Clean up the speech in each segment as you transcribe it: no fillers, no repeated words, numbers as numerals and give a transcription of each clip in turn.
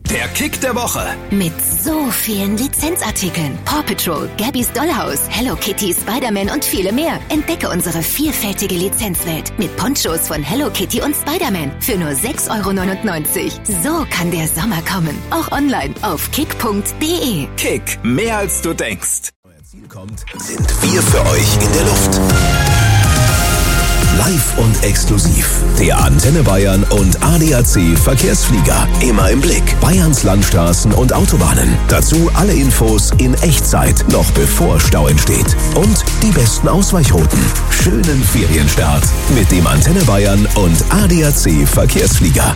Der Kick der Woche. Mit so vielen Lizenzartikeln. Paw Patrol, Gabby's Dollhouse, Hello Kitty, Spider-Man und viele mehr. Entdecke unsere vielfältige Lizenzwelt mit Ponchos von Hello Kitty und Spider-Man für nur 6,99 €. So kann der Sommer kommen. Auch online auf kick.de. Kick, mehr als du denkst. Euer Ziel kommt, sind wir für euch in der Luft. Live und exklusiv. Der Antenne Bayern und ADAC Verkehrsflieger. Immer im Blick. Bayerns Landstraßen und Autobahnen. Dazu alle Infos in Echtzeit, noch bevor Stau entsteht. Und die besten Ausweichrouten. Schönen Ferienstart mit dem Antenne Bayern und ADAC Verkehrsflieger.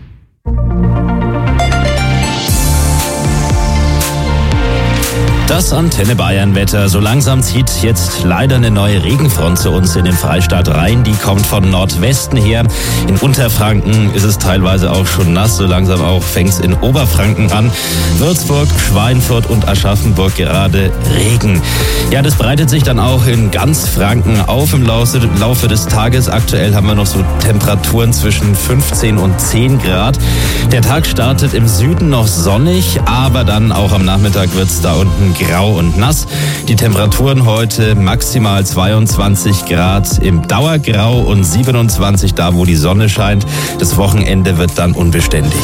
Das Antenne Bayern Wetter. So langsam zieht jetzt leider eine neue Regenfront zu uns in den Freistaat rein. Die kommt von Nordwesten her. In Unterfranken ist es teilweise auch schon nass. So langsam auch fängt es in Oberfranken an. Würzburg, Schweinfurt und Aschaffenburg gerade Regen. Ja, das breitet sich dann auch in ganz Franken auf im Laufe des Tages. Aktuell haben wir noch so Temperaturen zwischen 15 und 10 Grad. Der Tag startet im Süden noch sonnig, aber dann auch am Nachmittag wird es da unten grau und nass. Die Temperaturen heute maximal 22 Grad im Dauergrau und 27 da, wo die Sonne scheint. Das Wochenende wird dann unbeständig.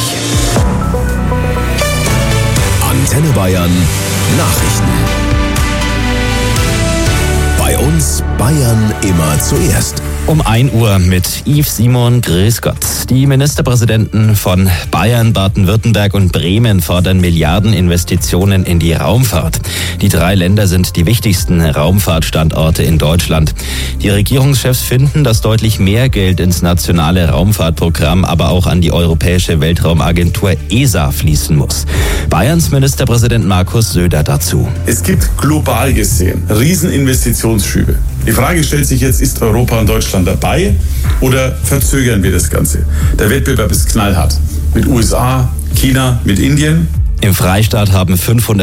Antenne Bayern Nachrichten. Bei uns Bayern immer zuerst. Um 1 Uhr mit Yves Simon, grüß Gott. Die Ministerpräsidenten von Bayern, Baden-Württemberg und Bremen fordern Milliardeninvestitionen in die Raumfahrt. Die 3 Länder sind die wichtigsten Raumfahrtstandorte in Deutschland. Die Regierungschefs finden, dass deutlich mehr Geld ins nationale Raumfahrtprogramm, aber auch an die Europäische Weltraumagentur ESA fließen muss. Bayerns Ministerpräsident Markus Söder dazu. Es gibt global gesehen Rieseninvestitionsschübe. Die Frage stellt sich jetzt, ist Europa und Deutschland dabei oder verzögern wir das Ganze? Der Wettbewerb ist knallhart. Mit USA, China, mit Indien. Im Freistaat haben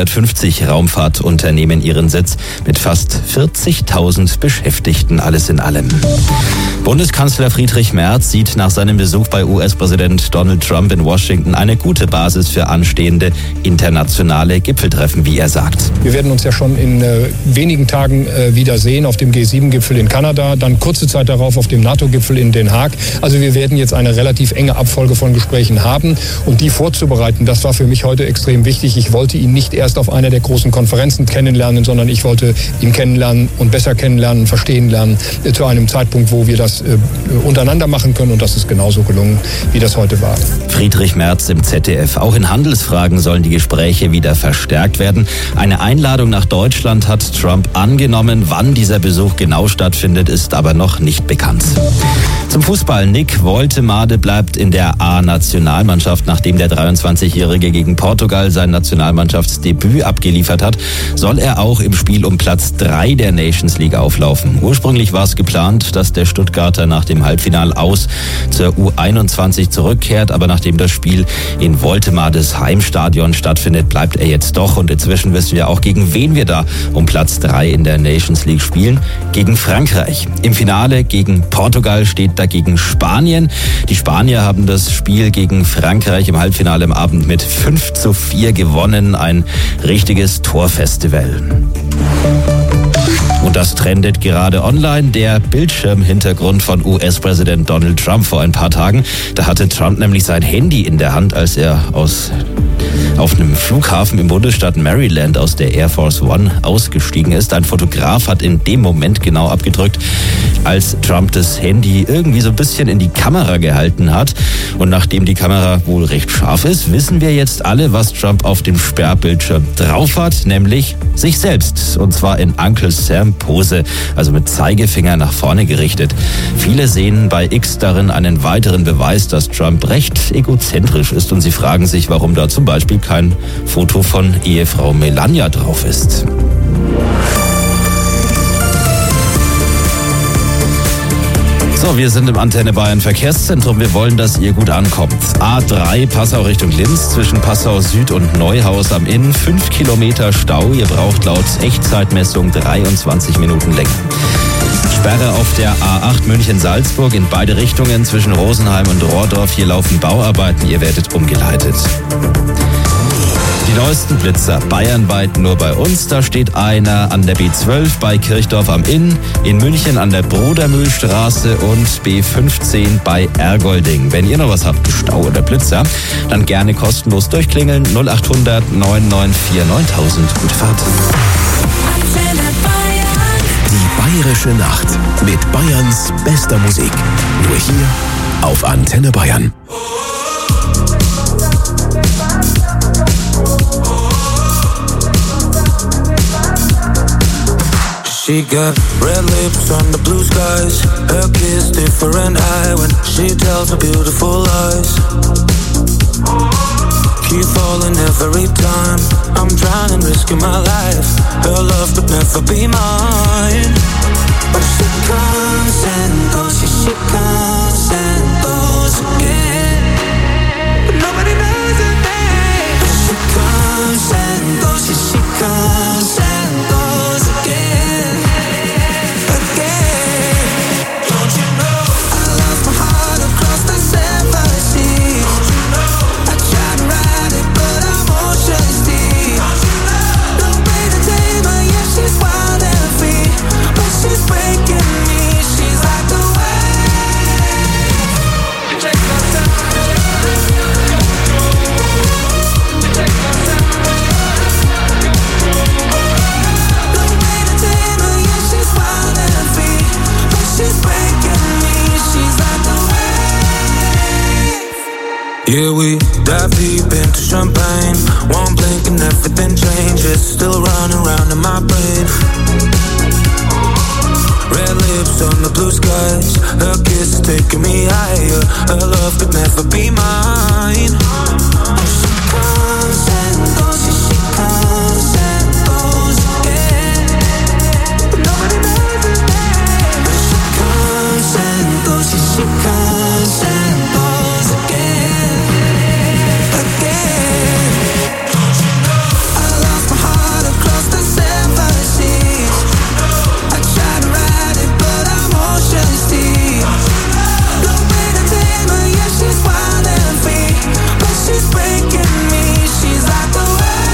550 Raumfahrtunternehmen ihren Sitz mit fast 40.000 Beschäftigten, alles in allem. Bundeskanzler Friedrich Merz sieht nach seinem Besuch bei US-Präsident Donald Trump in Washington eine gute Basis für anstehende internationale Gipfeltreffen, wie er sagt. Wir werden uns ja schon in wenigen Tagen wiedersehen auf dem G7-Gipfel in Kanada, dann kurze Zeit darauf auf dem NATO-Gipfel in Den Haag. Also wir werden jetzt eine relativ enge Abfolge von Gesprächen haben und die vorzubereiten, das war für mich heute extrem wichtig. Ich wollte ihn nicht erst auf einer der großen Konferenzen kennenlernen, sondern ich wollte ihn kennenlernen und besser kennenlernen, verstehen lernen, zu einem Zeitpunkt, wo wir das untereinander machen können. Und das ist genauso gelungen, wie das heute war. Friedrich Merz im ZDF. Auch in Handelsfragen sollen die Gespräche wieder verstärkt werden. Eine Einladung nach Deutschland hat Trump angenommen. Wann dieser Besuch genau stattfindet, ist aber noch nicht bekannt. Zum Fußball. Nick Woltemade bleibt in der A-Nationalmannschaft, nachdem der 23-Jährige gegen Portugal sein Nationalmannschaftsdebüt abgeliefert hat, soll er auch im Spiel um Platz 3 der Nations League auflaufen. Ursprünglich war es geplant, dass der Stuttgarter nach dem Halbfinal aus zur U21 zurückkehrt, aber nachdem das Spiel in Woltemades Heimstadion stattfindet, bleibt er jetzt doch und inzwischen wissen wir auch, gegen wen wir da um Platz 3 in der Nations League spielen. Gegen Frankreich. Im Finale gegen Portugal steht dagegen Spanien. Die Spanier haben das Spiel gegen Frankreich im Halbfinale am Abend mit 5:4 gewonnen. Ein richtiges Torfestival. Und das trendet gerade online. Der Bildschirmhintergrund von US-Präsident Donald Trump vor ein paar Tagen. Da hatte Trump nämlich sein Handy in der Hand, als er auf einem Flughafen im Bundesstaat Maryland aus der Air Force One ausgestiegen ist. Ein Fotograf hat in dem Moment genau abgedrückt, als Trump das Handy irgendwie so ein bisschen in die Kamera gehalten hat. Und nachdem die Kamera wohl recht scharf ist, wissen wir jetzt alle, was Trump auf dem Sperrbildschirm drauf hat, nämlich sich selbst. Und zwar in Uncle Sam Pose, also mit Zeigefinger nach vorne gerichtet. Viele sehen bei X darin einen weiteren Beweis, dass Trump recht egozentrisch ist und sie fragen sich, warum da zum Beispiel kein Foto von Ehefrau Melania drauf ist. So, wir sind im Antenne Bayern Verkehrszentrum. Wir wollen, dass ihr gut ankommt. A3 Passau Richtung Linz zwischen Passau Süd und Neuhaus am Inn. 5 Kilometer Stau. Ihr braucht laut Echtzeitmessung 23 Minuten länger. Sperre auf der A8 München-Salzburg in beide Richtungen zwischen Rosenheim und Rohrdorf. Hier laufen Bauarbeiten. Ihr werdet umgeleitet. neuesten Blitzer bayernweit nur bei uns. Da steht einer an der B12 bei Kirchdorf am Inn, in München an der Brodermühlstraße und B15 bei Ergolding. Wenn ihr noch was habt, Stau oder Blitzer, dann gerne kostenlos durchklingeln. 0800 994 9000. Gute Fahrt. Die Bayerische Nacht mit Bayerns bester Musik. Nur hier auf Antenne Bayern. She got red lips on the blue skies. Her kiss different high when she tells her beautiful lies. Keep falling every time. I'm trying and risking my life. Her love could never be mine. But she comes and goes, yeah, she comes and goes again. But nobody knows her name. But she comes and goes, yeah, she comes and goes again. Again. Don't you know I lost my heart across the 7 seas? I tried to ride it, but I'm ocean's deep. No way to tame her, yeah, she's wild and free. But she's breaking me, she's like the wave. You take my time, you take my time. No way to tame her, yeah, she's wild and free. But she's breaking me, she's like the wave. Yeah, we dive deep into champagne. One blink and everything changes. Still running round in my brain. Red lips on the blue skies. Her kiss is taking me higher. Her love could never be mine. She comes and goes, yeah, she comes and goes again. But nobody knows her name. But she comes and goes, yeah, she comes and goes again. Again. I lost my heart across the 7 seas. I tried to ride it, but I'm ocean's deep. No way to tame her, yeah, she's wild and free. But she's breaking me, she's like the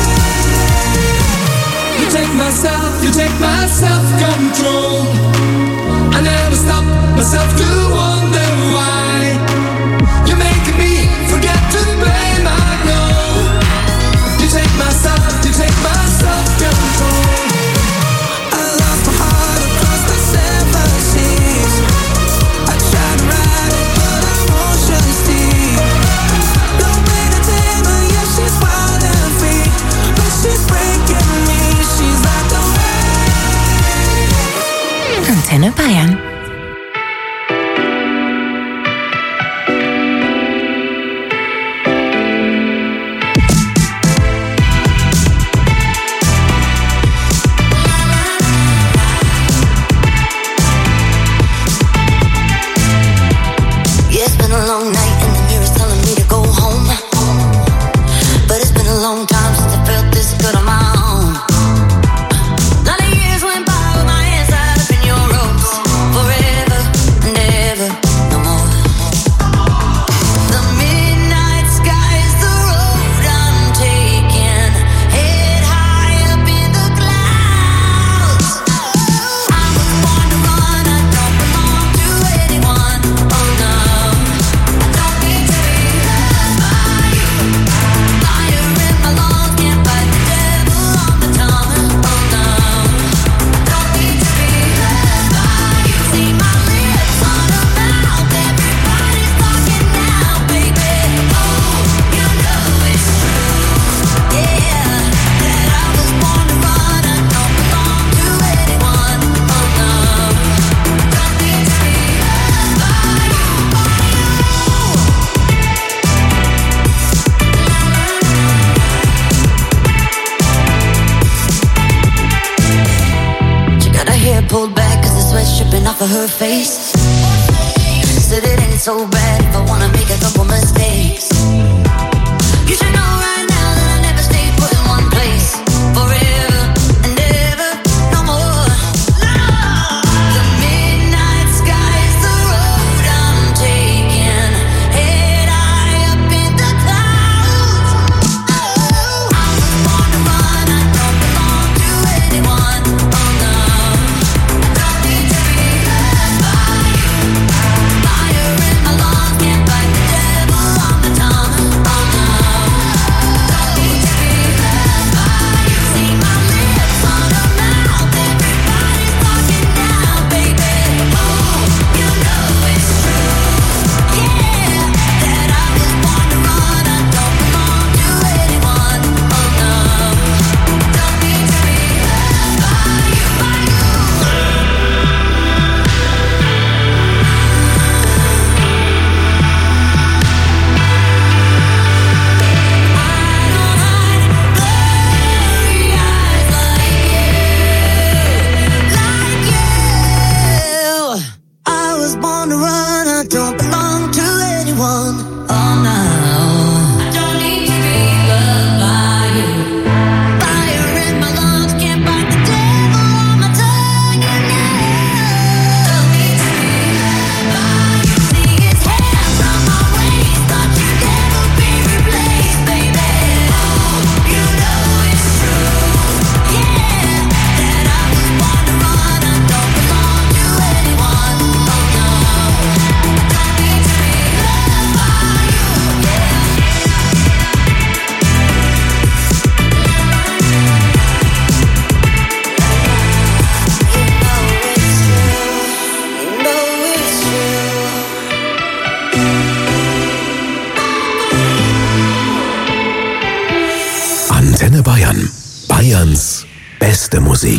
wave. You take my self-control. I never stop myself to wonder why. You're making me forget to blame, I know. You take my self-control. I lost my heart across the 7 seas. I tried to ride it, but I'm ocean's deep. No way to tame her, yeah, she's wild and free. But she's breaking me, she's like the wave. Antenne Bayern. Yeah, it's been a long night and the mirror's telling me to go home. But it's been a long time since I felt this good on my own. A lot of years went by with my hands tied up in your ropes. Forever and ever, no more. The midnight sky is the road I'm taking. Head high up in the clouds. I was born to run, I don't belong to anyone. Oh no, I don't need to be loved by you. Fire in my lungs, can't fight the devil on the tongue. Oh no, I don't need to be loved by you. See my lips on a mouth, everybody's talking now, baby. Oh, you know it's true, yeah, that I was born to run, I don't belong to anyone. Oh no, I don't need to be loved by you. She got her hair pulled back cause the sweat's dripping off of her face. Said it ain't so bad if I wanna make a couple mistakes. You should know right now that I never stay put in one place. Forever and ever, no more. The midnight sky is the road I'm taking. Head high up in the clouds. Oh, I was Antenne Bayern. Bayerns beste Musik.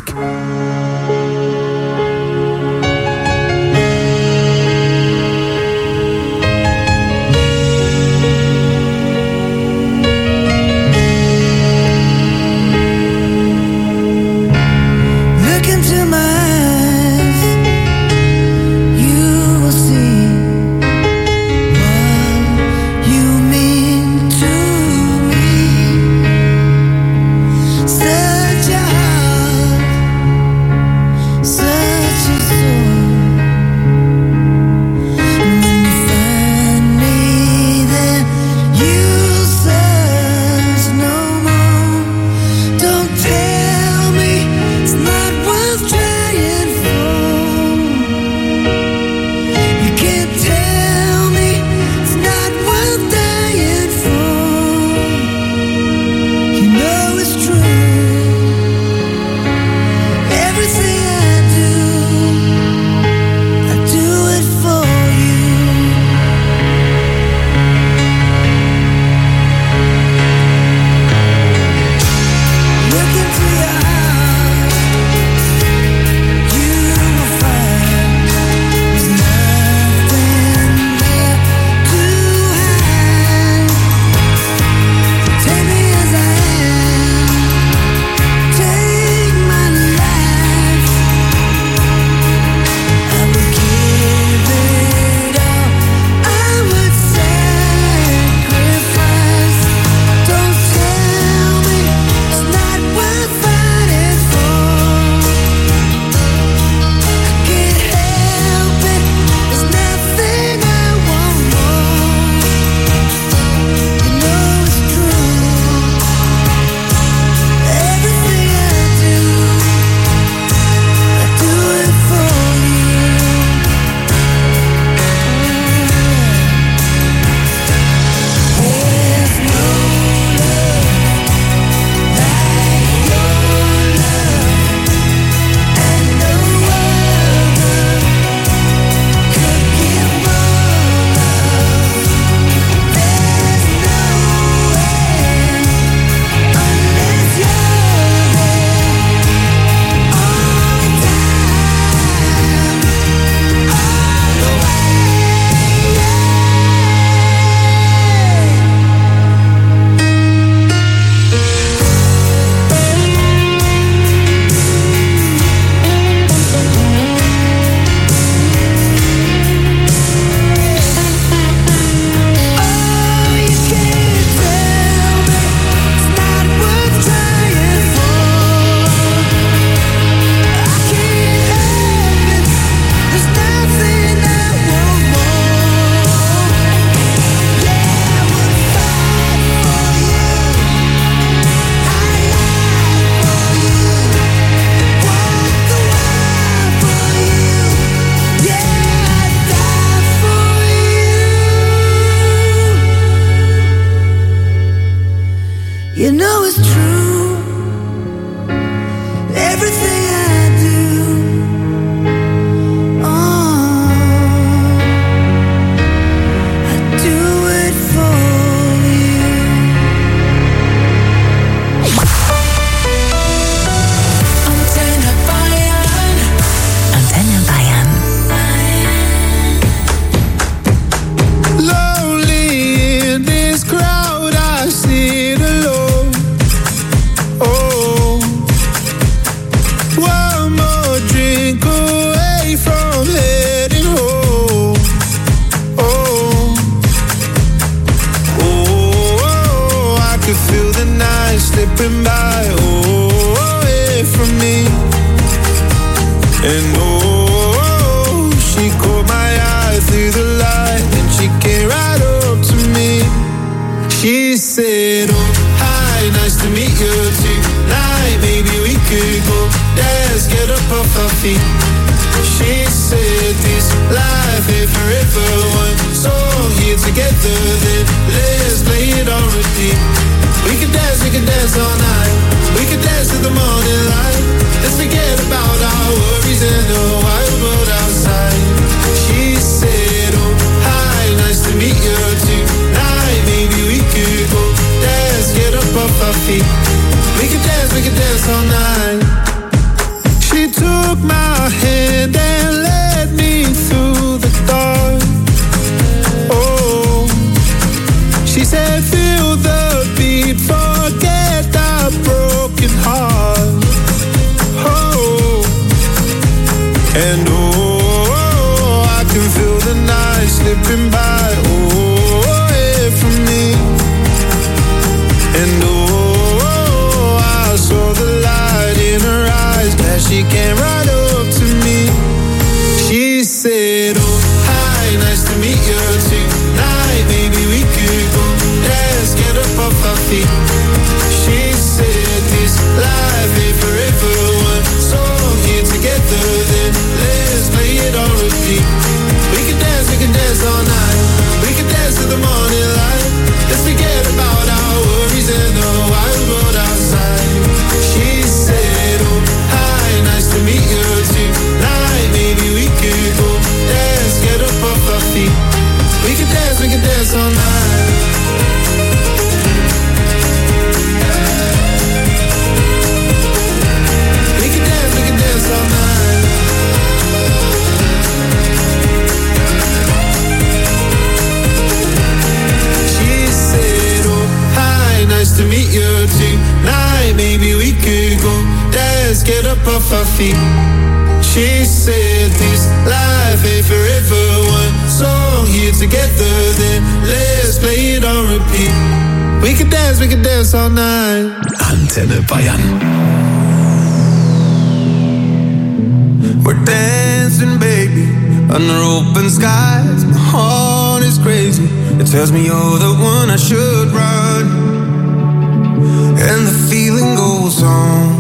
You know it's true. Everything I do, oh, I do it for you. Antenne Bayern. Antenne Bayern. Lonely in this crowd, I sit alone. Oh, one more drink away from heading home. Oh, oh, I could feel the night slipping by. Oh, away from me. And oh, she caught my eye through the light, and she came right up to me. She said, oh, hi, nice to meet you tonight. Maybe we could go dance, get up off our feet. She said, this life ain't forever. One song here together, then let's play it on repeat. We can dance all night. We can dance to the morning light. Let's forget about our worries and the wild world outside. She said, oh, hi, nice to meet you tonight. Maybe we could go dance, get up off our feet. feet. She said this life ain't forever. One song here together, then let's play it on repeat. We can dance all night. We can dance till the morning light. Let's forget about our worries and the wild world outside. She said, oh, hi, nice to meet you tonight. Maybe we could go dance, get up off our feet. We can dance all night. We can dance all night. She said, oh, hi, nice to meet you tonight. Maybe we could go dance, get up off our feet. She said this life ain't forever. One song here together, then let's play it on repeat. We can dance all night. Antenne Bayern. We're dancing, baby, under open skies. My heart is crazy. It tells me you're the one I should run. And the feeling goes on.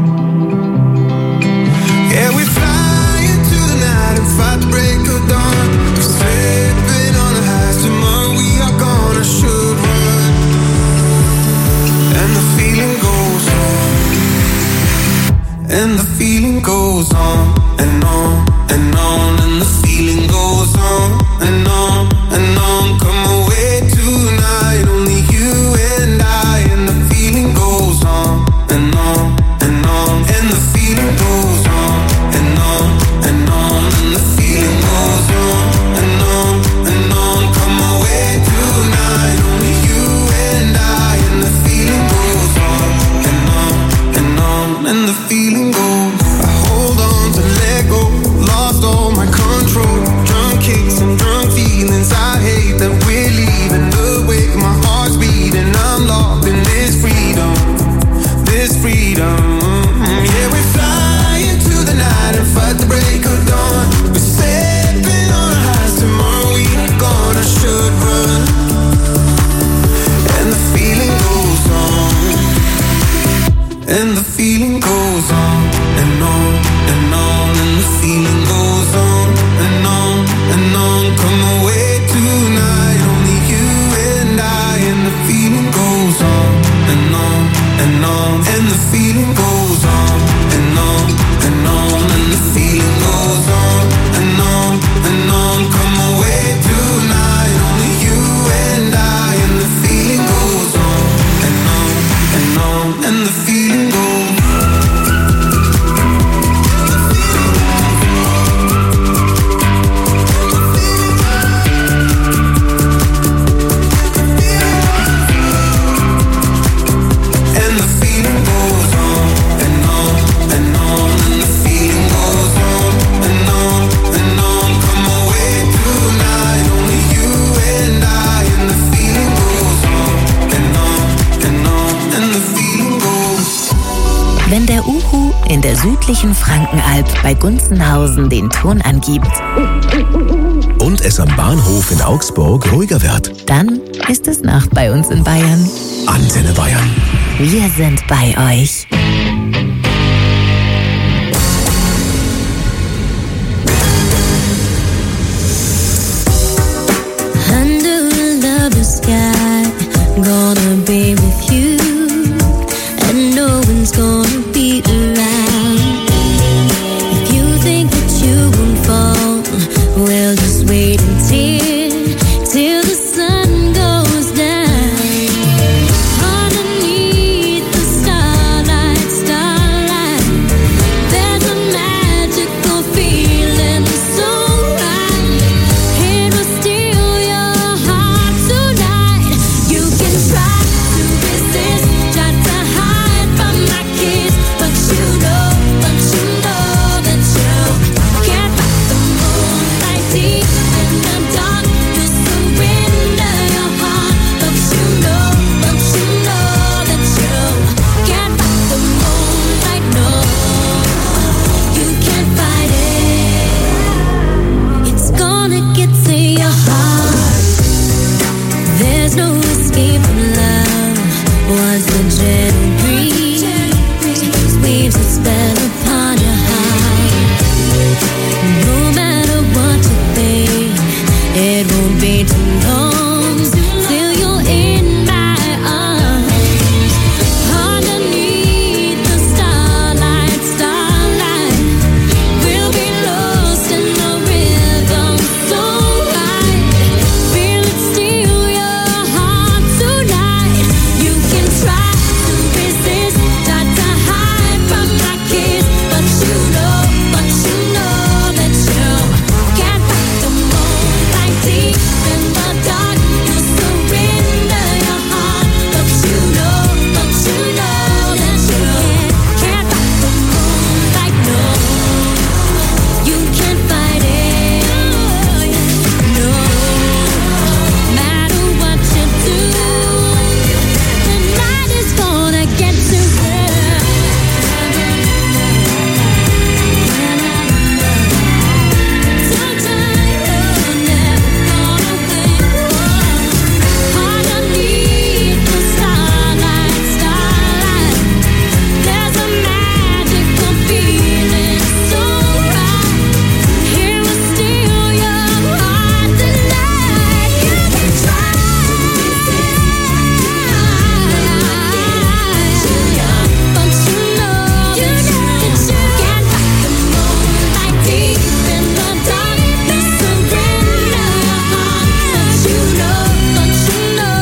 Yeah, we fly into the night and fight the break of dawn. We're slipping on the highs. Tomorrow we are gonna should run. And the feeling goes on. And the feeling goes on and on and on. And the feeling goes on and on and on. Come away tonight, only you and I. And the feeling goes on and on and on. And the feeling goes on and on and on. And the feeling goes on and on and on. Come away tonight, only you and I. And the feeling goes on and on and on. And the feeling goes. I hold on to let go. Lost all my control. Drunk kicks and drunk feelings. I hate that we're leaving the wake. My heart's beating. I'm locked in this freedom. This freedom. Yeah, we fly into the night and fight the break of dawn. We're stepping on our highs. Tomorrow we are gonna should run. And the feeling goes on. And the feeling goes on and on and on. And the feeling goes on and on and on. Come away tonight, only you and I. And the feeling goes on and on and on. And the feeling goes on and on and on. And the feeling goes on and on and on. Come away tonight, only you and I. And the feeling goes on and on and on. And the feeling goes. Wenn der Uhu in der südlichen Frankenalb bei Gunzenhausen den Ton angibt Und es am Bahnhof in Augsburg ruhiger wird. Dann ist es Nacht bei uns in Bayern. Antenne Bayern. Wir sind bei euch. Under a lover's sky, gonna be with you, and no one's gonna be around. If you think that you won't fall, well, just wait till the sun goes down. Underneath the starlight. was the gentle breeze, weaves a spell upon your heart. No matter what you think, it won't be too long till you're in my arms. Underneath the starlight, we'll be lost in the rhythm so right. Feel it steal your heart tonight. You can try to resist, try to hide from my kiss, but you know that you can't fight the moonlight deep in the dark. You surrender your heart, but you know that you can't fight the moonlight. No, you can't fight it. No, matter what you do, the night is gonna get you better. Underneath the starlight, there's a magical feeling so right. Here we'll steal your heart tonight. You can try to resist, but you know that you can't fight the moonlight deep in the dark. You surrender your heart, but you know that you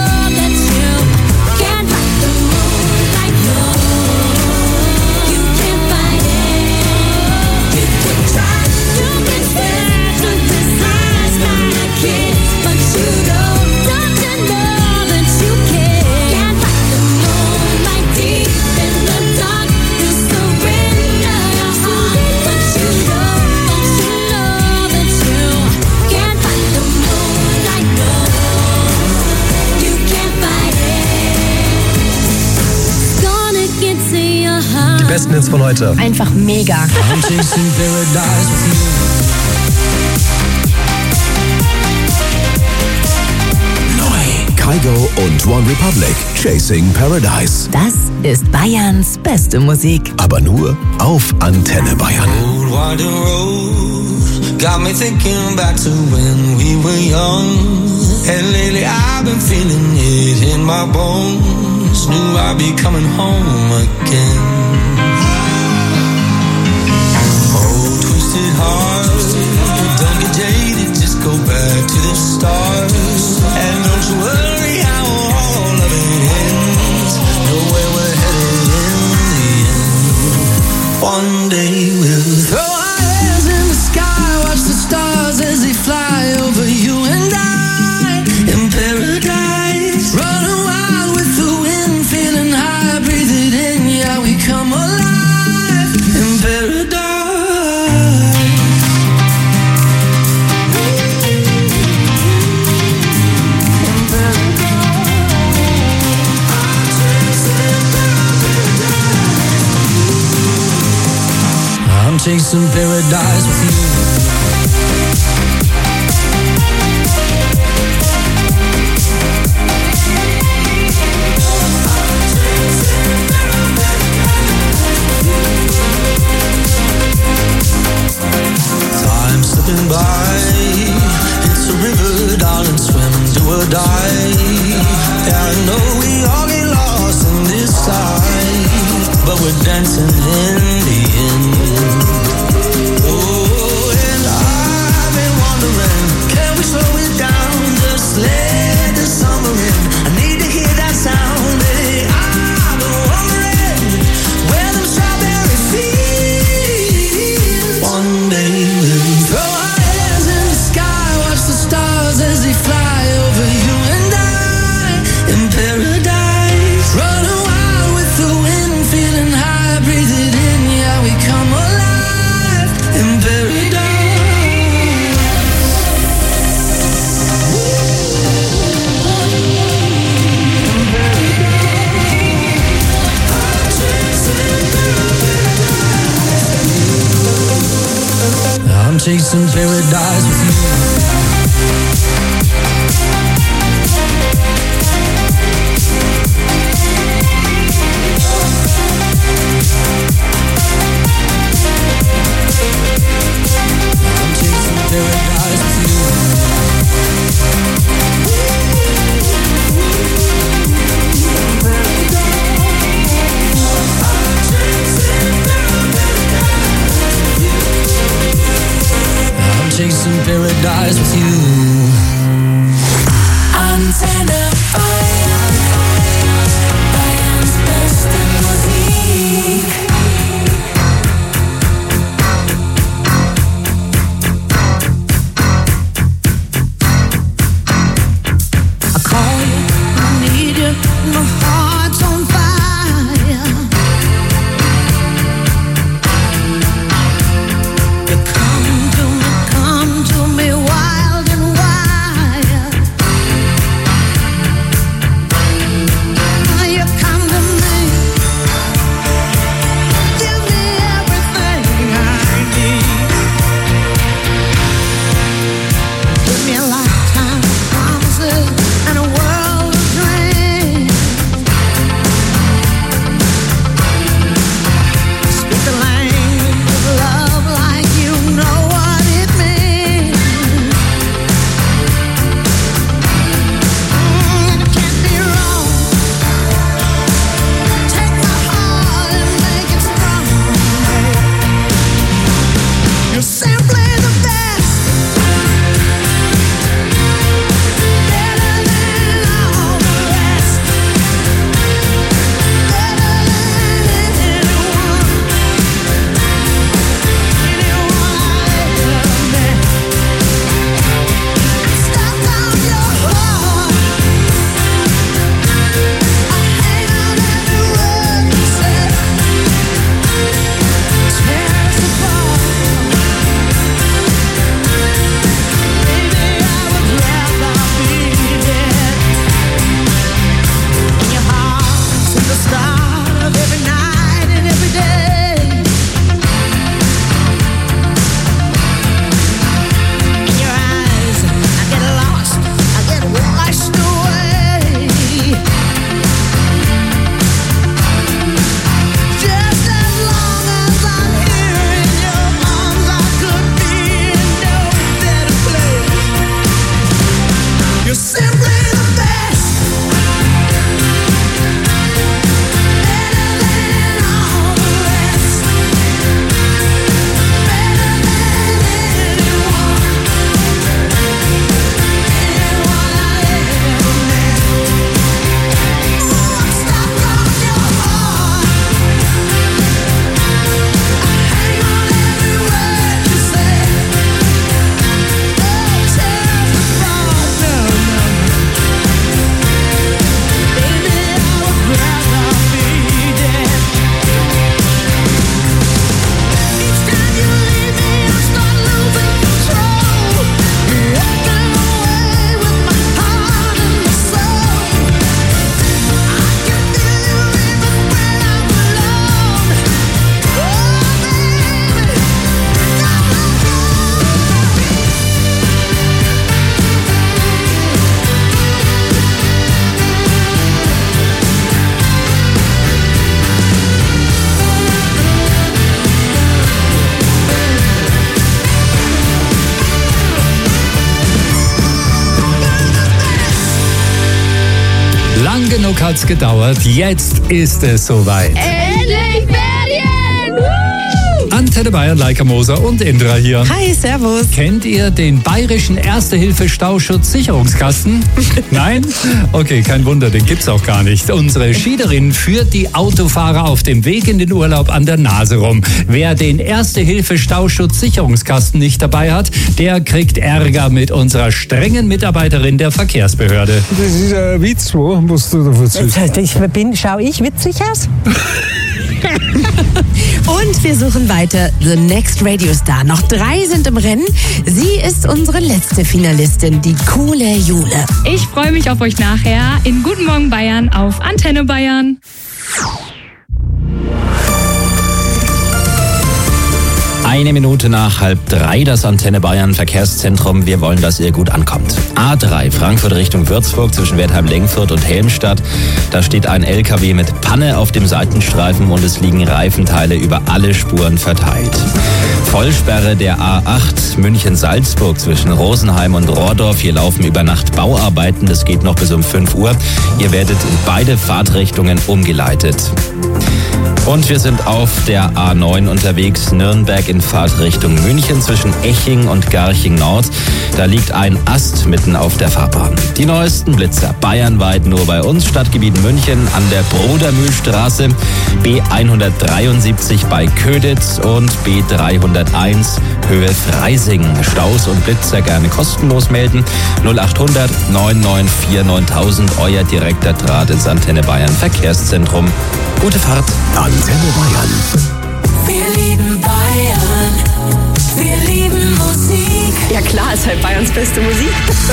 can't fight the moonlight. No, you can't fight it. You can try, you can try to resist my kiss, but you know that you can't fight the moonlight deep in the dark. You surrender your heart, but you know that you can't fight the moonlight. No, you can't fight it. It's gonna get to your heart. Die besten Hits von heute. Einfach mega. I'm chasing paradise with you. Kygo und One Republic, Chasing Paradise. Das ist Bayerns beste Musik. Aber nur auf Antenne Bayern. Old winding road got me thinking back to when we were young. And lately I've been feeling it in my bones. Knew I'd be coming home again. Oh, twisted heart, don't get jaded, just go back to the start. And don't you worry how all of it ends. Know where we're headed in the end. One day we'll throw our hands in the sky, watch the stars as they fly over you and I in paradise. Running wild with the wind, feeling high, breathe it in, yeah, we come alive in paradise. I'm chasing paradise with you. Time slipping by, it's a river, darling, swim, do or die. Yeah, I know we all get lost in this side, but we're dancing in the end. Oh, and I've been wondering, can we slow it down, just let the summer in? I need to hear that sound, hey, I've been wondering where them strawberry fields. One day we'll throw our hands in the sky, watch the stars as they fly over you and I in paradise. Running wild with the wind, feeling high, breathe it in, yeah, we come alive in paradise. I'm chasing paradise with you. hat's gedauert, jetzt ist es soweit. Endlich Ferien! Woo! Antenne Bayern, Leica Moser und Indra hier. Hi, servus. Kennt ihr den bayerischen Erste-Hilfe-Stauschutzsicherungskasten? Nein? Okay, kein Wunder, den gibt's auch gar nicht. Unsere Schiederin führt die Autofahrer auf dem Weg in den Urlaub an der Nase rum. Wer den Erste-Hilfe-Stauschutzsicherungskasten nicht dabei hat, der kriegt Ärger mit unserer strengen Mitarbeiterin der Verkehrsbehörde. Das ist ein Witz, was du da erzählst. Schau ich witzig aus? Und wir suchen weiter The Next Radio Star. Noch 3 sind im Rennen. Sie ist unsere letzte Finalistin, die coole Jule. Ich freue mich auf euch nachher in Guten Morgen Bayern auf Antenne Bayern. Eine Minute nach 2:30 das Antenne Bayern Verkehrszentrum. Wir wollen, dass ihr gut ankommt. A3 Frankfurt Richtung Würzburg zwischen Wertheim-Lengfurt und Helmstadt. Da steht ein LKW mit Panne auf dem Seitenstreifen und es liegen Reifenteile über alle Spuren verteilt. Vollsperre der A8 München-Salzburg zwischen Rosenheim und Rohrdorf. Hier laufen über Nacht Bauarbeiten. Das geht noch bis um 5 Uhr. Ihr werdet in beide Fahrtrichtungen umgeleitet. Und wir sind auf der A9 unterwegs, Nürnberg in Fahrtrichtung München zwischen Eching und Garching Nord. Da liegt ein Ast mitten auf der Fahrbahn. Die neuesten Blitzer bayernweit nur bei uns, Stadtgebiet München an der Brudermühlstraße, B173 bei Köditz und B301 Höhe Freising. Staus und Blitzer gerne kostenlos melden. 0800 994 9000, euer direkter Draht ins Antenne Bayern Verkehrszentrum. Gute Fahrt. Antenne Bayern. Wir lieben Bayern, wir lieben Musik. Ja klar, ist halt Bayerns beste Musik.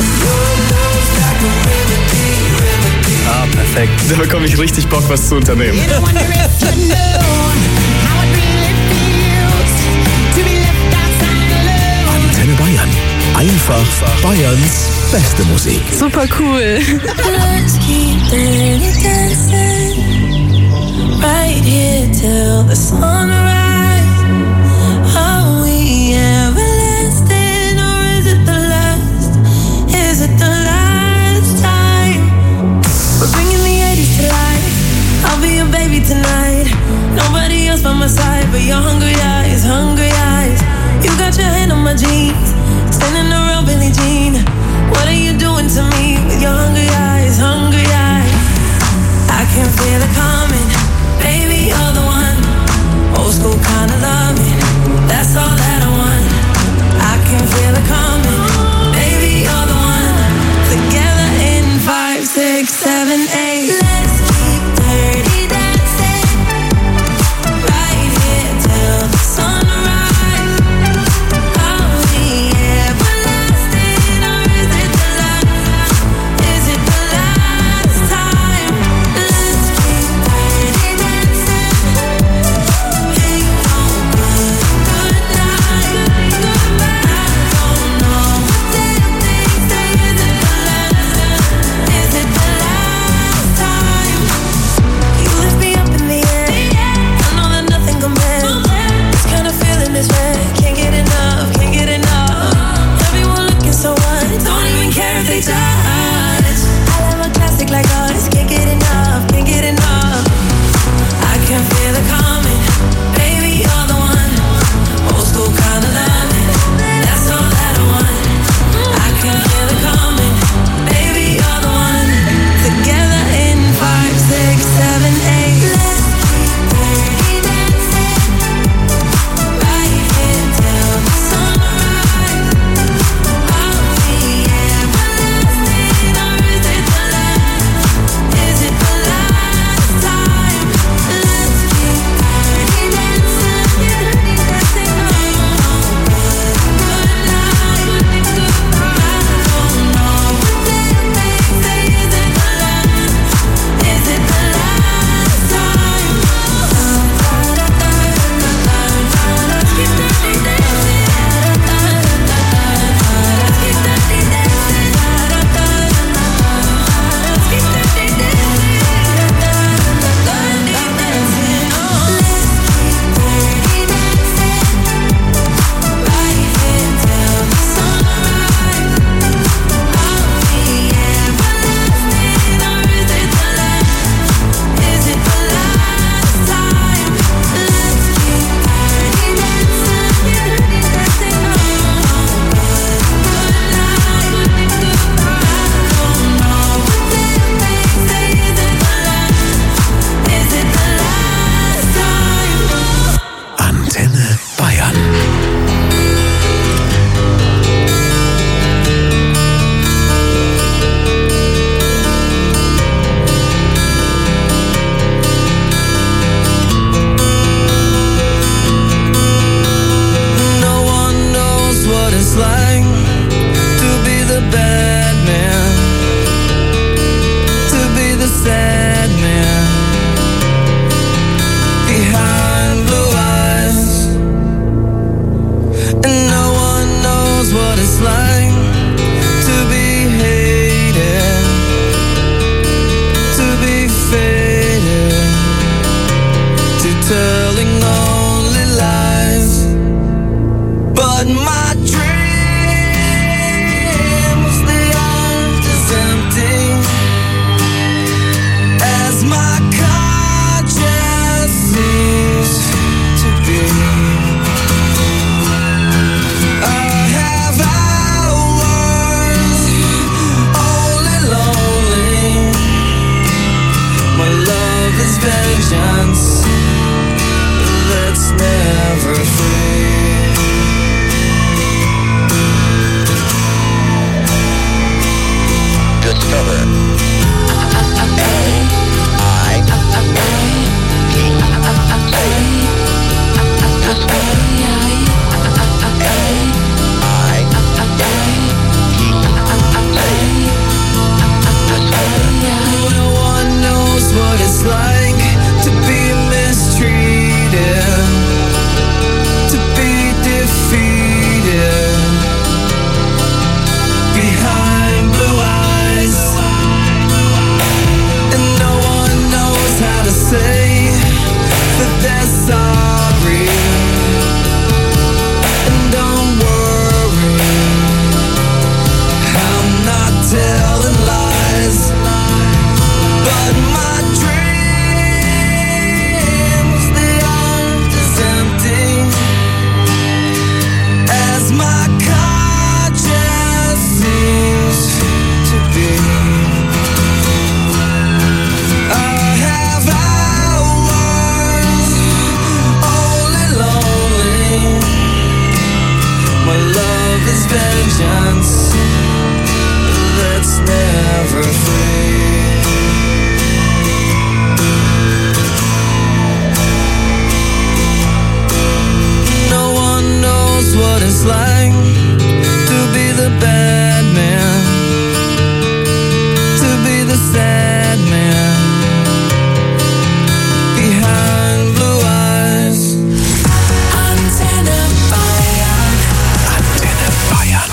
Ah, perfekt. Da bekomme ich richtig Bock, was zu unternehmen. Antenne Bayern. Einfach Bayerns beste Musik. Super cool. Let's keep dancing right here till the sunrise. Are we everlasting or is it the last? Is it the last time? We're bringing the 80s to life. I'll be your baby tonight. Nobody else by my side but your hungry eyes, hungry eyes. You got your hand on my jeans, standing around Billie Jean. What are you doing to me with your hungry eyes, hungry eyes? I can feel it coming, baby, you're the one. Old school kind of loving, that's all that I want. I can feel it coming, baby, you're the one. Together in 5, 6, 7, 8. Let's keep dirty dancing right here till the sunrise. Are we everlasting or is it the last? Is it the last time? Let's keep But my dreams, the earth is empty. As my conscience seems to be. I have hours only lonely. My love is vengeance that's never free. Discover. No one knows what it's like to be mistreated, to be defeated behind blue eyes, and no one knows how to say that they're sorry. And don't worry, I'm not telling lies, but my dreams, the earth is empty. As my conscience seems to be. I have hours only lonely. My love is vengeance that's never free. No one knows what it's like to be the bad man, to be the sad man behind blue eyes. Antenne Bayern. Antenne Bayern.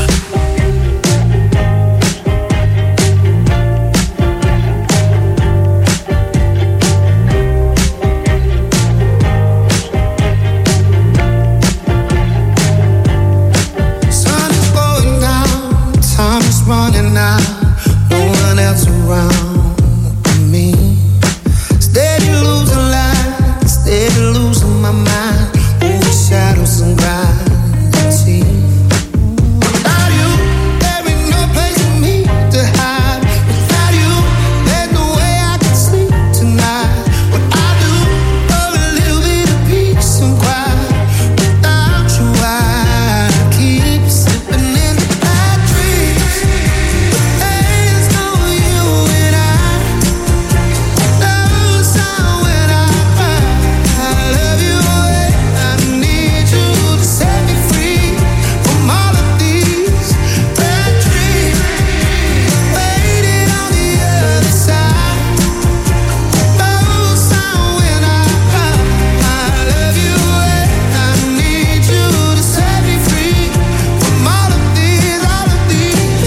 Sun is going down, time is running out, no one else around me. Steady losing light, steady losing my mind, over shadows and gravity. Without you, there ain't no place for me to hide. Without you, there's no way I can sleep tonight. What I do for a little bit of peace and quiet. Without you, I keep slipping into bad dreams. But there's no you and I. No sound when I cry. I love you away. I need you to set me free from all of these bad dreams. Waiting on the other side. No sound when I cry. I love you away. I need you to set me free from all of these bad dreams.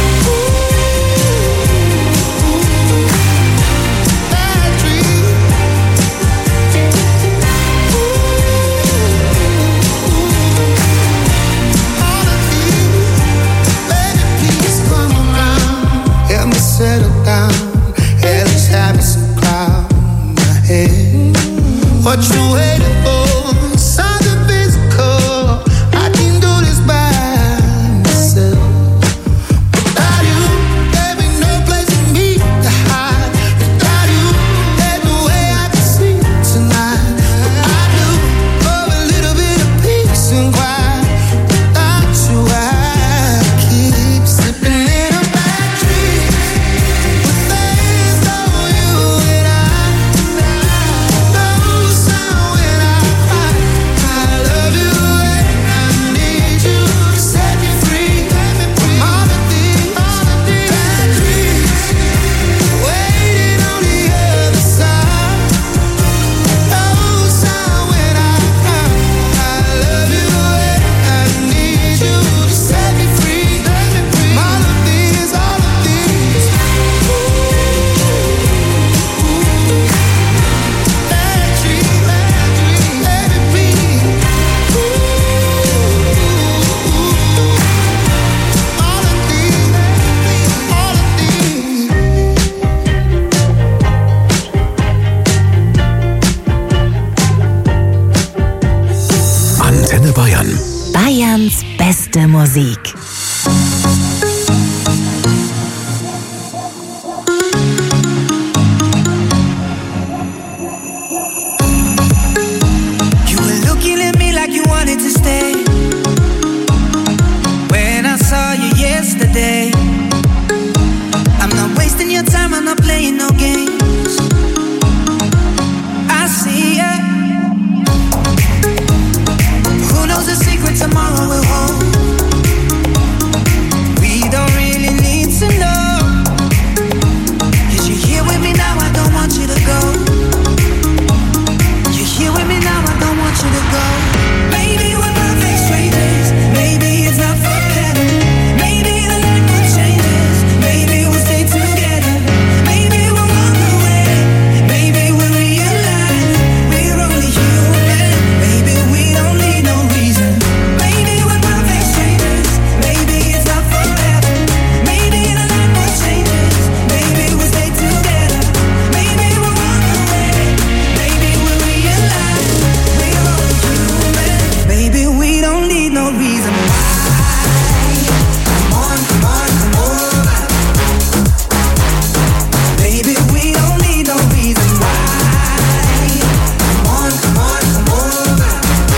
Help me settle down. At least have me some cloud in my head. What you waiting for? Something physical. I can do this by myself. Without you, there ain't no place for me to hide. Without you, there's no way I can sleep tonight. What I do for a little bit of peace and quiet. Without you, I keep slipping in a bad dream. But there's no you and I. No sound when I beste Musik. You were looking at me like you wanted to stay. When I saw you yesterday, I'm not wasting your time, I'm not playing no games. I see ya. Who knows the secret tomorrow will hold? We don't really need to know. 'Cause you're here with me now, I don't want you to go. You're here with me now, I don't want you to go. Maybe we're perfect strangers, maybe it's not forever. Maybe the light will change us, maybe we'll stay together. Maybe we'll walk away, maybe we'll realize we're only human. Maybe we don't need no reason. Maybe we're perfect strangers, maybe it's not forever. Maybe the light will change us, maybe we'll stay together. Maybe we'll walk away, maybe we'll realize we're only human. Maybe we don't need no reason why. Come on, come on, come over. Baby, we don't need no reason why. Come on, come on, come over.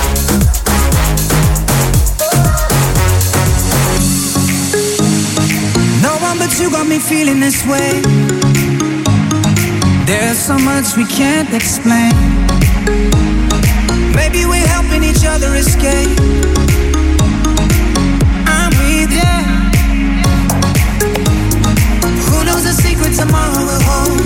No one but you got me feeling this way. There's so much we can't explain. Maybe we're helping each other escape. I'm with ya. Who knows the secret tomorrow will hold?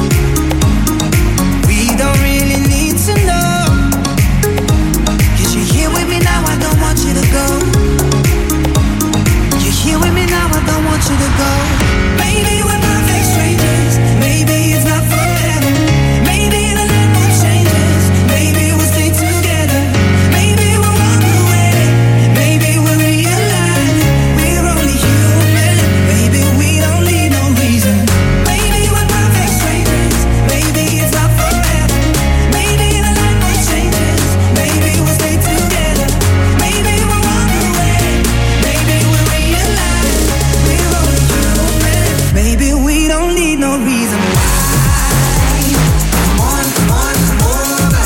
We don't really need to know. 'Cause you're here with me now, I don't want you to go. You're here with me now, I don't want you to go. Maybe we're perfect strangers, maybe it's not forever. Maybe the light will change us, maybe we'll stay together. Maybe we'll walk away, maybe we'll realize we're only human. Maybe we don't need no reason. Maybe we're perfect strangers, maybe it's not forever. Maybe the light will change us, maybe we'll stay together. Maybe we'll walk away, maybe we'll realize we're only human. Maybe we don't need no reason why. Come on, come on, come over.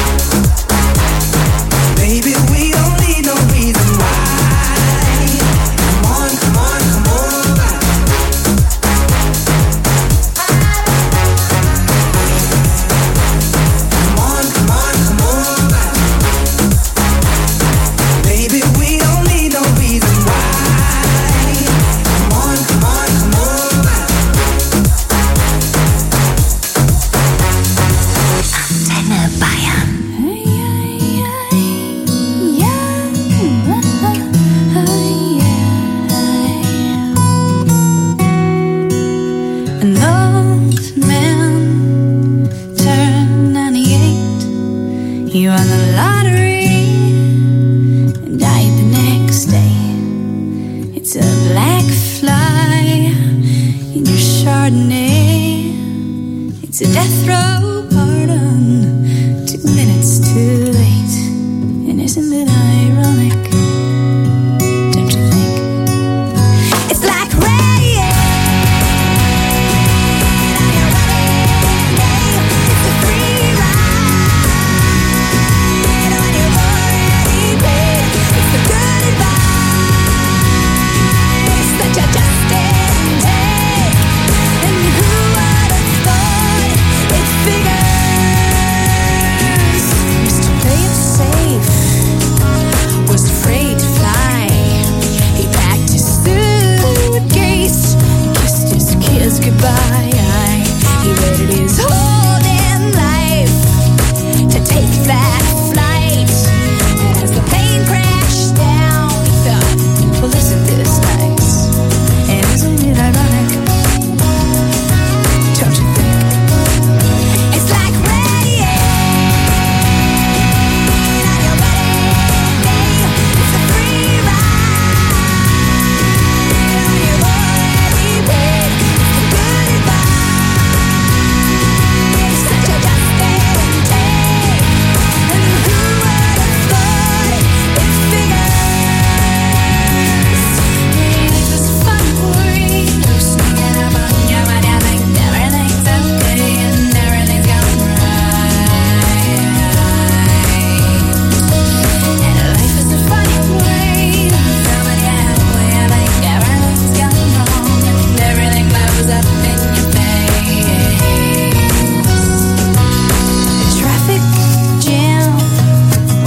Maybe we don't need no reason why. Come on, come on, come over. Come on, come on, come over. Maybe we don't need no reason why. Come on, come on, come over. Antenne Bayern. An old man turned 98. He won the lottery and died the next day. It's a black fly in your Chardonnay. It's a death row pardon, 2 minutes too late. And isn't it ironic? Don't you think? It's like rain on your wedding day. It's a free ride on your already paid. It's the good advice that you just didn't take. And who would have thought it's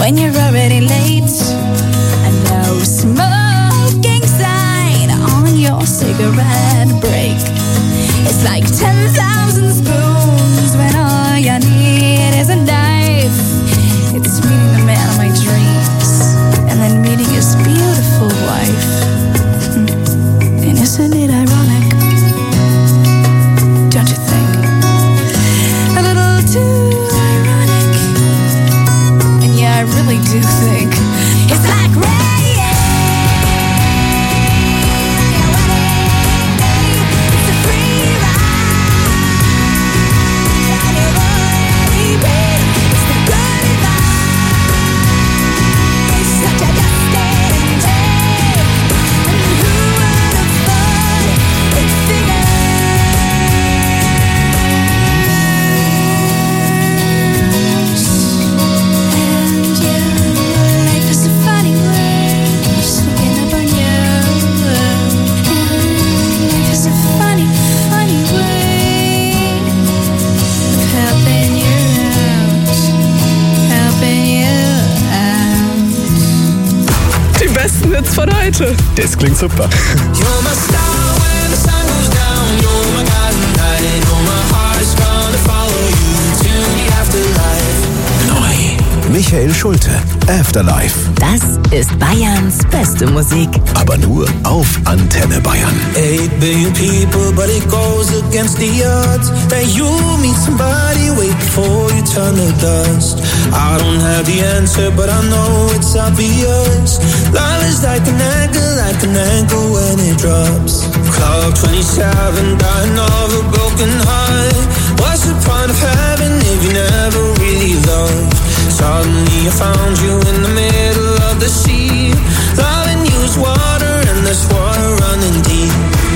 when you're already late. And no smoking sign on your cigarette break. It's like 10,000 spoons when all you need is a knife. It's meeting the man of my dreams and then meeting his beautiful wife. And isn't it ironic? Don't you think? A little too ironic. And yeah, I really do think it's like rain. Hits von heute. Das klingt super. Neu. Michael Schulte, Afterlife. Das ist Bayerns beste Musik. Aber nur auf Antenne Bayern. 8 billion people, but it goes against the odds that you meet somebody way before you turn to dust. I don't have the answer, but I know it's obvious. Love is like an anchor when it drops. Clock 27, dying of a broken heart. What's the point of heaven if you never really loved? Suddenly I found you in the middle of the sea. Loving you is water and there's water running deep.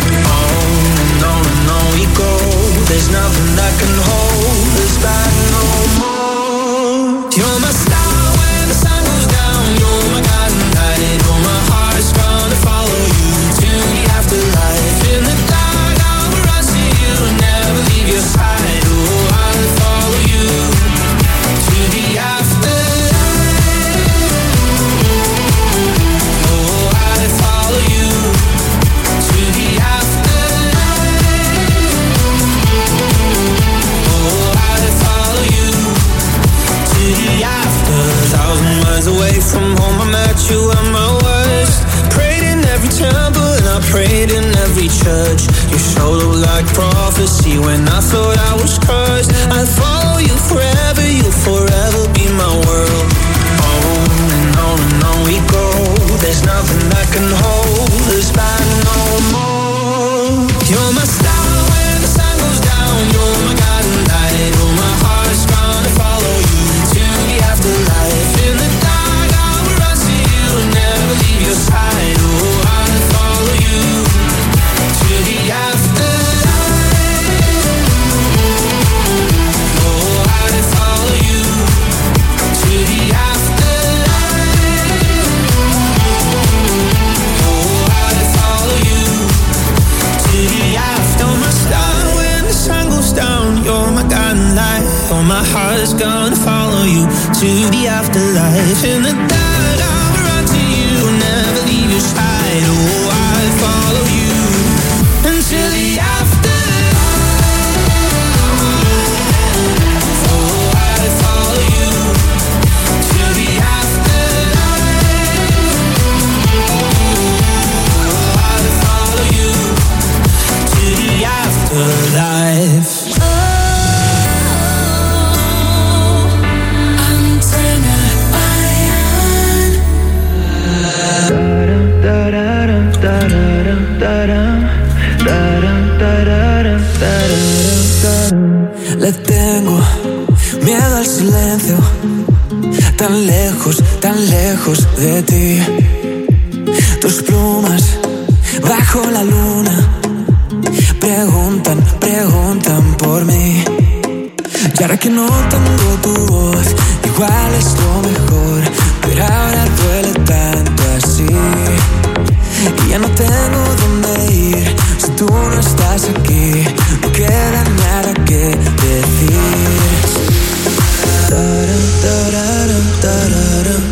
On we go. There's nothing that can hold us back no more. You're my star when the sun goes down. You're my guiding light. Oh, my heart's gonna follow you to the afterlife. In the dark, I will run to you and never leave your side. Oh, I'll follow you to the afterlife. Oh, I'll follow you to the afterlife. Oh, I'll follow you to the after. 1,000 miles away from home, I met you at my worst. Prayed in every temple and I prayed in every church. You showed up like prophecy when I thought I was cursed. I'll follow you forever, you'll forever be my world. On we go. There's nothing that can hold us back no more. You're my star when the sun goes down. You're my guiding light. Oh, my heart's gonna follow you to the afterlife. In the dark, I will run to you and never leave your side. Oh, I'll follow you to the afterlife. Oh, I'll follow you to the afterlife. Oh, I'll follow you to the after. You're my star when the sun goes down. You're my guiding light. Oh, my heart's gonna follow you to the afterlife. In the dark, I will run to you, never leave your side. Oh, I'll follow you until the afterlife. Oh, I'll follow you to the afterlife. Oh, I'll follow you to the afterlife. Le tengo miedo al silencio, tan lejos de ti. Tus plumas bajo la luna preguntan por mí. Y ahora que no tengo tu voz, igual es lo mejor, pero ahora duele tanto así. Y ya no tengo dónde ir si tú no estás aquí. No queda nada que decir. Tararam, tararam, tararam.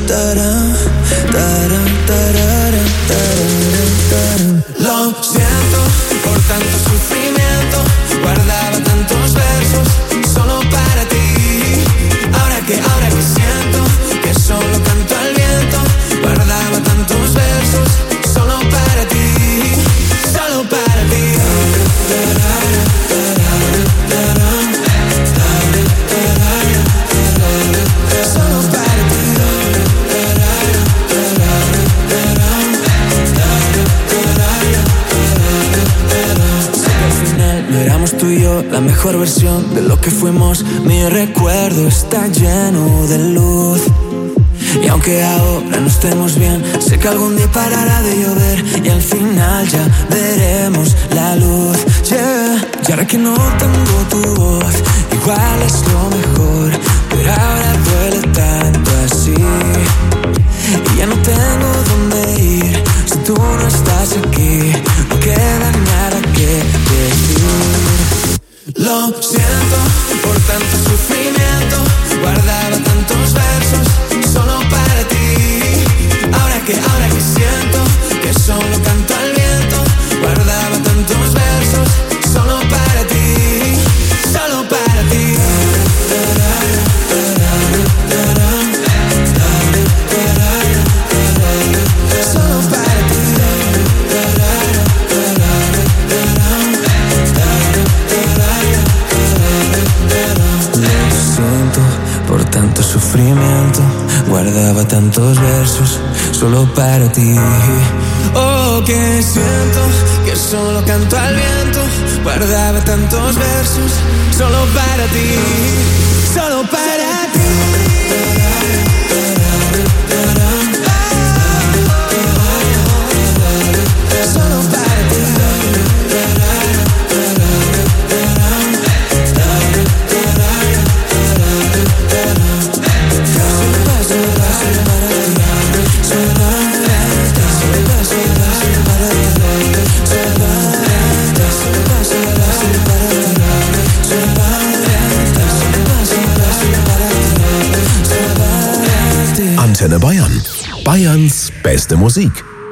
la mejor versión de lo que fuimos. Mi recuerdo está lleno de luz. Y aunque ahora no estemos bien, sé que algún día parará de llover y al final ya veremos la luz. Yeah. Y ahora que no tengo tu voz, igual es lo mejor, pero ahora duele tanto así. Y ya no tengo dónde ir si tú no estás aquí. No queda nada que decir. Lo siento por tanto sufrimiento. Guardaba tantos versos solo para ti. Ahora que siento que solo canto al viento. Guardaba tantos versos solo para ti. Solo para ti. Solo para ti. Lo siento por tanto sufrimiento. Guardaba tantos versos solo para ti. Oh, que siento que solo canto al viento. Guardaba tantos versos solo para ti. Solo para ti. Solo para ti. Antenne Bayern. Bayerns beste Musik.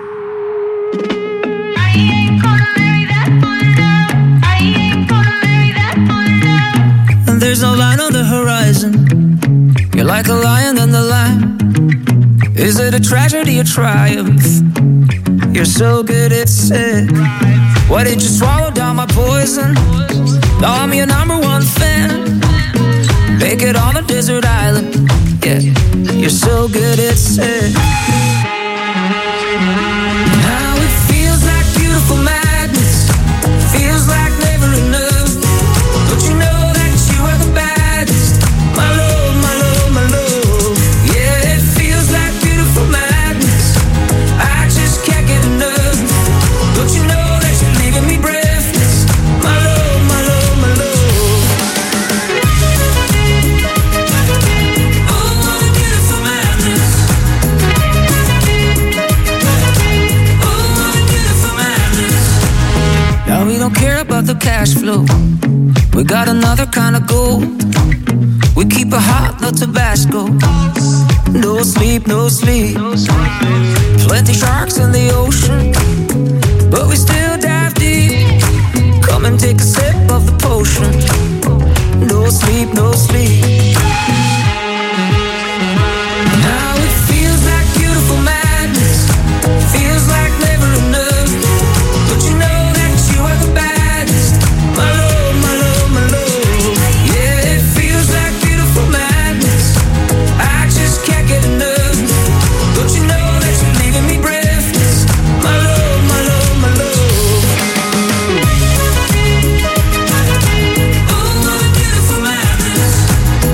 There's no line on the horizon. You're like a lion on the line. Is it a tragedy or triumph? You're so good at it. Why did you swallow down my poison? Now I'm your number one fan. Make it on a desert island. Yeah, you're so good at it. Now it feels like beautiful madness. Feels like never enough. Don't you know that you are the baddest? My love, my love, my love. Yeah, it feels like beautiful madness. I just can't get enough. Don't you know that you're leaving me breathless? My love, my love, my love. Now we don't care about the cash flow. We got another kind of gold. We keep it hot, no Tabasco. No sleep, no sleep. Plenty sharks in the ocean, but we still dive deep. Come and take a sip of the potion. No sleep, no sleep. Now it feels like beautiful madness. Feels like never enough. Don't you know that you are the baddest? My love, my love, my love. Yeah, it feels like beautiful madness. I just can't get enough. Don't you know that you're leaving me breathless? My love, my love, my love. Oh, what a beautiful madness.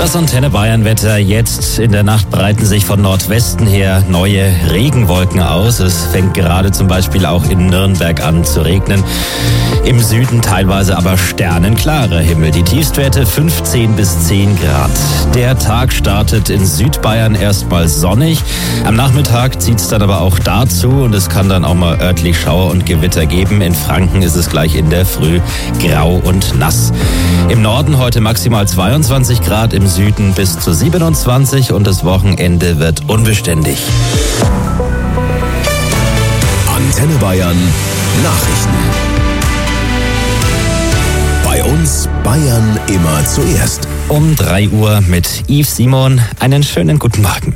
Das Antenne Bayern Wetter jetzt. In der Nacht breiten sich von Nordwesten her neue Regenwolken aus. Es fängt gerade zum Beispiel auch in Nürnberg an zu regnen. Im Süden teilweise aber sternenklarer Himmel. Die Tiefstwerte 15 bis 10 Grad. Der Tag startet in Südbayern erstmal sonnig. Am Nachmittag zieht es dann aber auch dazu und es kann dann auch mal örtlich Schauer und Gewitter geben. In Franken ist es gleich in der Früh grau und nass. Im Norden heute maximal 22 Grad, im Süden bis zu 27 und das Wochenende wird unbeständig. Antenne Bayern Nachrichten. Bei uns Bayern immer zuerst. Um 3 Uhr mit Yves Simon. Einen schönen guten Morgen.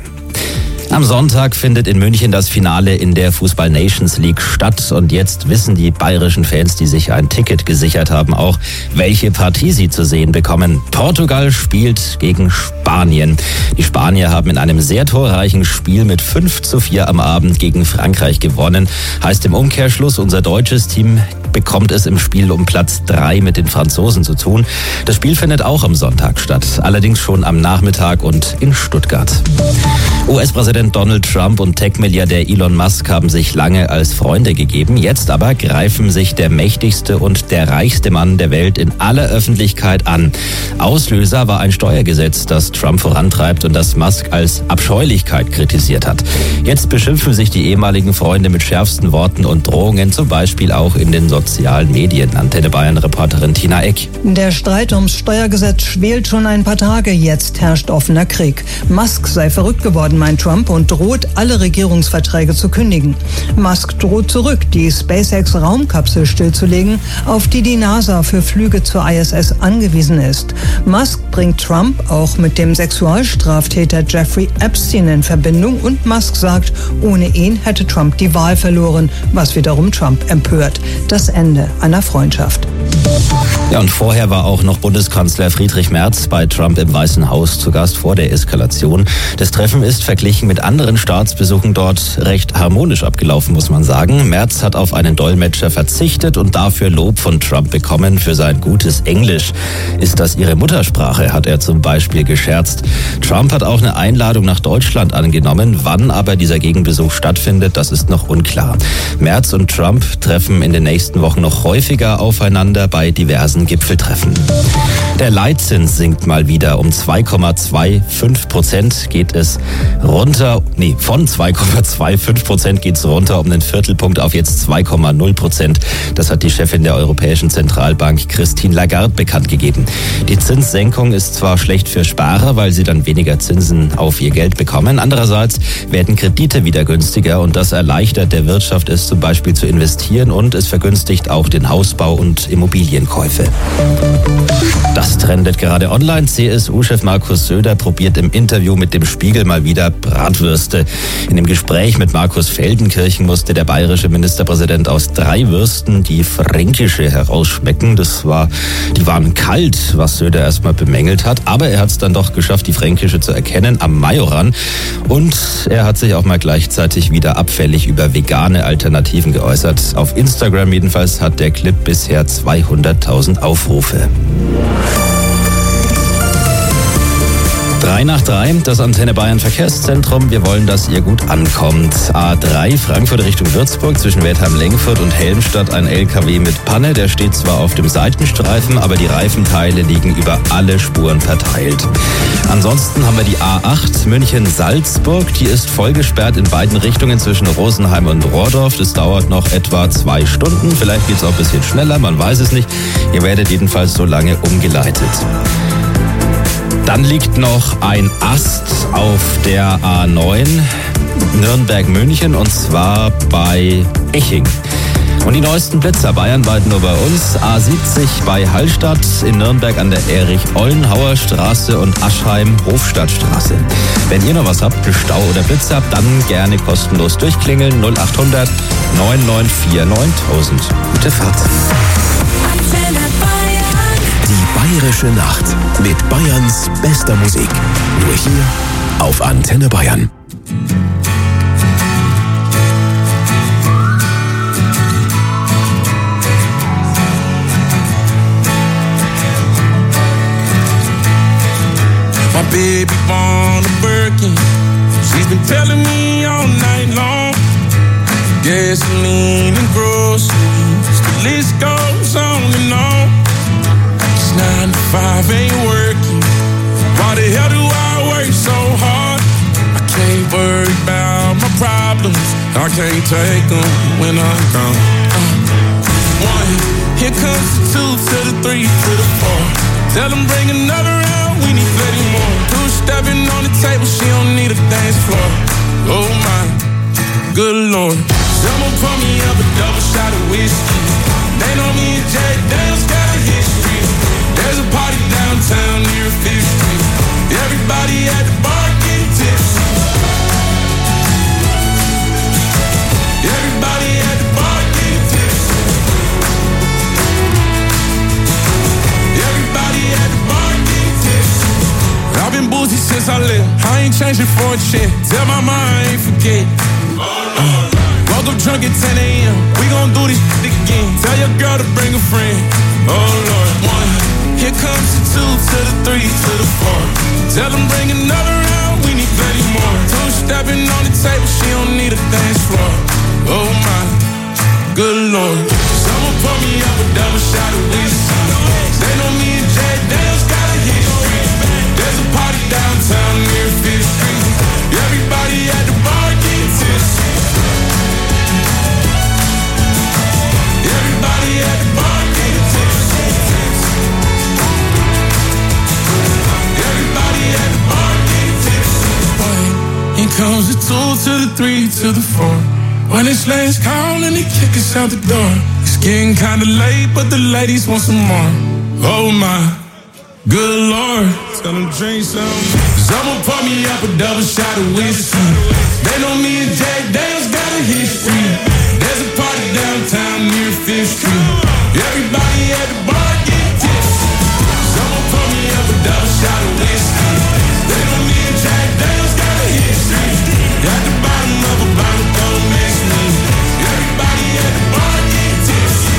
Am Sonntag findet in München das Finale in der Fußball Nations League statt und jetzt wissen die bayerischen Fans, die sich ein Ticket gesichert haben, auch, welche Partie sie zu sehen bekommen. Portugal spielt gegen Spanien. Die Spanier haben in einem sehr torreichen Spiel mit 5:4 am Abend gegen Frankreich gewonnen. Heißt im Umkehrschluss, unser deutsches Team bekommt es im Spiel um Platz 3 mit den Franzosen zu tun. Das Spiel findet auch am Sonntag statt, allerdings schon am Nachmittag und in Stuttgart. US-Präsident Donald Trump und Tech-Milliardär Elon Musk haben sich lange als Freunde gegeben. Jetzt aber greifen sich der mächtigste und der reichste Mann der Welt in aller Öffentlichkeit an. Auslöser war ein Steuergesetz, das Trump vorantreibt und das Musk als Abscheulichkeit kritisiert hat. Jetzt beschimpfen sich die ehemaligen Freunde mit schärfsten Worten und Drohungen, zum Beispiel auch in den sozialen Medien. Antenne Bayern-Reporterin Tina Eck. Der Streit ums Steuergesetz schwelt schon ein paar Tage. Jetzt herrscht offener Krieg. Musk sei verrückt geworden, meint Trump, und droht, alle Regierungsverträge zu kündigen. Musk droht zurück, die SpaceX-Raumkapsel stillzulegen, auf die die NASA für Flüge zur ISS angewiesen ist. Musk bringt Trump auch mit dem Sexualstraftäter Jeffrey Epstein in Verbindung und Musk sagt, ohne ihn hätte Trump die Wahl verloren, was wiederum Trump empört. Das Ende einer Freundschaft. Ja, und vorher war auch noch Bundeskanzler Friedrich Merz bei Trump im Weißen Haus zu Gast vor der Eskalation. Das Treffen ist verglichen mit anderen Staatsbesuchen dort recht harmonisch abgelaufen, muss man sagen. Merz hat auf einen Dolmetscher verzichtet und dafür Lob von Trump bekommen für sein gutes Englisch. Ist das ihre Muttersprache, hat er zum Beispiel gescherzt. Trump hat auch eine Einladung nach Deutschland angenommen. Wann aber dieser Gegenbesuch stattfindet, das ist noch unklar. Merz und Trump treffen in den nächsten Wochen noch häufiger aufeinander bei diversen Gipfeltreffen. Der Leitzins sinkt mal wieder um 2,25% geht es runter. Von 2,25% geht es runter um einen Viertelpunkt auf jetzt 2,0%. Das hat die Chefin der Europäischen Zentralbank Christine Lagarde bekannt gegeben. Die Zinssenkung ist zwar schlecht für Sparer, weil sie dann weniger Zinsen auf ihr Geld bekommen. Andererseits werden Kredite wieder günstiger und das erleichtert der Wirtschaft es zum Beispiel zu investieren und es vergünstigt auch den Hausbau und Immobilienkäufe. Das trendet gerade online. CSU-Chef Markus Söder probiert im Interview mit dem Spiegel mal wieder Bratwürste. In dem Gespräch mit Markus Feldenkirchen musste der bayerische Ministerpräsident aus 3 Würsten die fränkische herausschmecken. Die waren kalt, was Söder erstmal bemängelt hat. Aber er hat es dann doch geschafft, die fränkische zu erkennen am Majoran. Und er hat sich auch mal gleichzeitig wieder abfällig über vegane Alternativen geäußert. Auf Instagram jedenfalls hat der Clip bisher 200.000 Aufrufe. 3 nach 3, das Antenne Bayern Verkehrszentrum. Wir wollen, dass ihr gut ankommt. A3 Frankfurt Richtung Würzburg zwischen Wertheim-Lengfurt und Helmstadt ein LKW mit Panne. Der steht zwar auf dem Seitenstreifen, aber die Reifenteile liegen über alle Spuren verteilt. Ansonsten haben wir die A8 München-Salzburg. Die ist vollgesperrt in beiden Richtungen zwischen Rosenheim und Rohrdorf. Das dauert noch etwa 2 Stunden. Vielleicht geht es auch ein bisschen schneller, man weiß es nicht. Ihr werdet jedenfalls so lange umgeleitet. Dann liegt noch ein Ast auf der A9 Nürnberg-München und zwar bei Eching. Und die neuesten Blitzer bayernweit nur bei uns. A70 bei Hallstatt, in Nürnberg an der Erich-Ollenhauer Straße und Aschheim-Hofstadtstraße. Wenn ihr noch was habt, Stau oder Blitzer, dann gerne kostenlos durchklingeln. 0800 994 9000. Gute Fahrt. Die Bayerische Nacht mit Bayerns bester Musik. Nur hier auf Antenne Bayern. baby born a Birkin. She's been telling me all night long. Gasoline and groceries, the list goes on and on. 'Cause 9 to 5 ain't working. Why the hell do I work so hard? I can't worry about my problems. I can't take them when I'm gone. 1, here comes the 2 to the 3 to the 4. Tell them bring another round, we need plenty more. 2 stepping on the table, she don't need a dance floor. Oh my, good Lord. Someone pour me up a double shot of whiskey. They know me and Jack Daniels got a history. There's a party downtown near 5th Street. Everybody at the bar getting tipsy. Everybody at the bar getting tipsy. Everybody at the bar getting tipsy. I've been boozy since I left. I ain't changing for a check. Tell my mind I ain't forget. Woke up drunk at 10 a.m. We gon' do this shit again. Tell your girl to bring a friend. Oh Lord. 1, here comes the 2 to the 3 to the 4. Tell them bring another round, we need plenty more. 2 stepping on the table, she don't need a dance floor. Oh my, good Lord. Someone pour me up a double shot of whiskey. They know me and Jack Daniels got a history. There's a party downtown near 5th Street. Everybody at the bar getting tipsy. Everybody at the bar getting tipsy. Everybody at the bar getting tipsy. Here comes the 2 to the 3 to the 4. When it's last call and they kick us out the door. It's getting kinda late, but the ladies want some more. Oh my, good Lord. Tell them drink some. Someone pour me up a double shot of whiskey. They know me and Jack Daniels got a history. There's a party downtown near 5th Street. Everybody at the bar get tipsy. Someone pour me up a double shot of whiskey. They know me and Jack Daniels got a history. At the bottom of a bottle, don't mess me. Everybody at the bar get tipsy.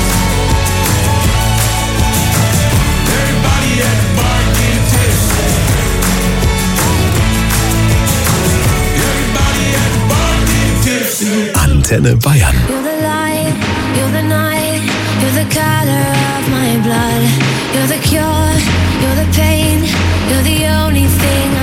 Everybody at the bar get tipsy. Everybody at the bar get tipsy. Antenne Bayern. You're the light, you're the night, you're the color of my blood. You're the cure, you're the pain, you're the only thing